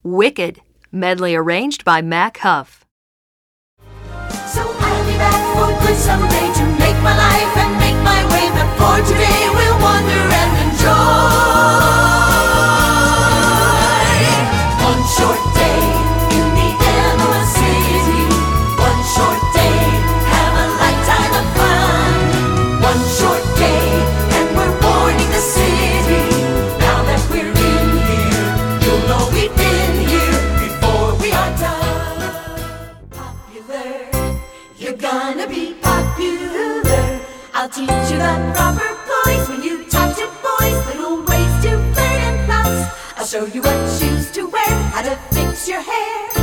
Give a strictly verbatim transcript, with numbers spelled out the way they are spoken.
Wicked, medley arranged by Mac Huff. So I'll be back for good someday to make my life and make my way, but for today we'll wander and enjoy. One short day in the Emerald City, one short day, have a lifetime of fun. One short day and we're boarding the city. Now that we're in here, you'll know we've been here before we are done. Popular, you're gonna be popular. I'll teach you the proper poise when you talk to boys, little ways to flirt and flounce. I'll show you what shoes to wear, how to fix your hair.